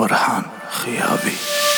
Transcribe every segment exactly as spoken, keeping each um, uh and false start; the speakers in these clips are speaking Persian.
Orhan Khiyabi.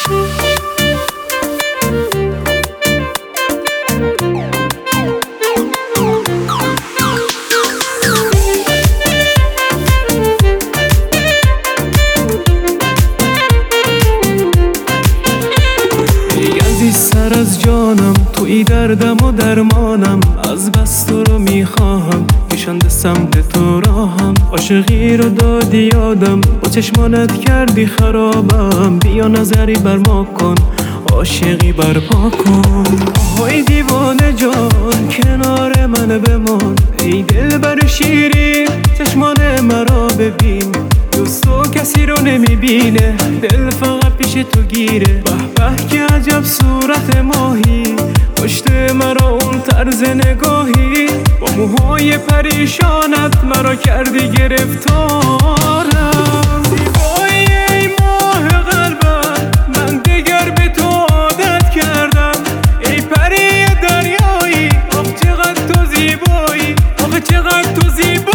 سر از جانم توی دردم و درمانم، از بس تو رو میخواهم کشنده سمت تو راهم. عاشقی رو دادی یادم، با چشمانت کردی خرابم. بیا نظری بر ما کن، عاشقی برپا کن. آهای دیوانه جان کنار من بمان، ای دل بر شیرین چشمان مرا ببین. دوست تو کسی رو نمیبینه، دل فقط پیش تو گیره. به به که عجب صورت ماهی، پشت مرا اون طرز نگاهی. با موهای پریشانت مرا کردی گرفتارم. زیبایی ای ماه قلبم، من دیگر به تو عادت کردم. ای پری دریایی، آخ چقدر تو زیبایی، آخ چقدر تو زیبایی.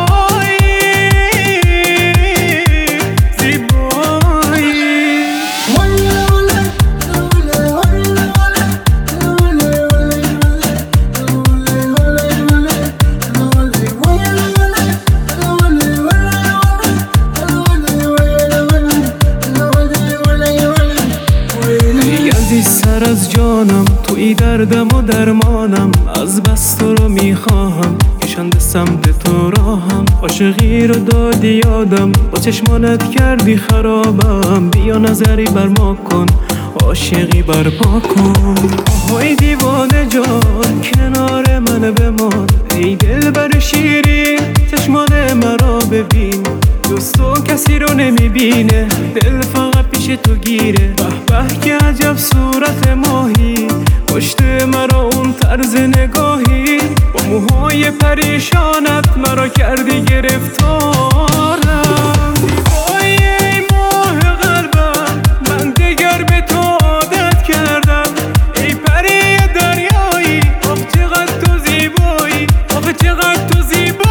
سر از جانم توی دردم و درمانم، از بس تو رو میخواهم کشنده سمت تو راهم. عاشقی رو دادی یادم، با چشمانت کردی خرابم. بیا نظری بر ما کن، عاشقی برپا کن. آهای دیوانه جان کنار من بمان، ای دل بر شیرین چشمان مرا ببین. دوست تو کسی رو نمیبینه، دل فقط پیش تو گیره. به به که عجب صورت ماهی، پشت مرا اون طرز نگاهی. با موهای پریشانت مرا کردی گرفتارم. زیبایی ای ماه قلبم، من دیگر به تو عادت کردم. ای پری دریایی، آخ چقدر تو زیبایی، آخ چقدر تو زیبایی.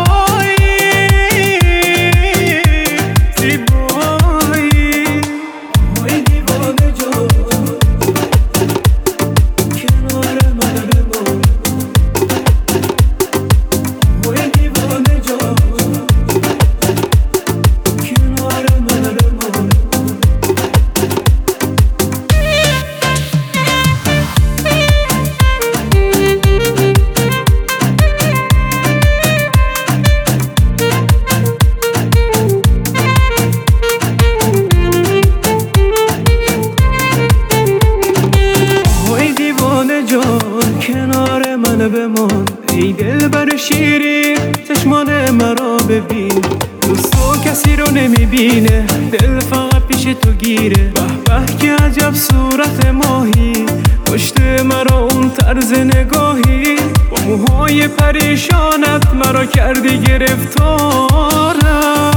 کنار من بمان، ای دل بر شیرین چشمان مرا ببین. دوست تو کسی رو نمیبینه، دل فقط پیش تو گیره. به به که عجب صورت ماهی، پشت مرا اون طرز نگاهی. با موهای پریشانت مرا کردی گرفتارم.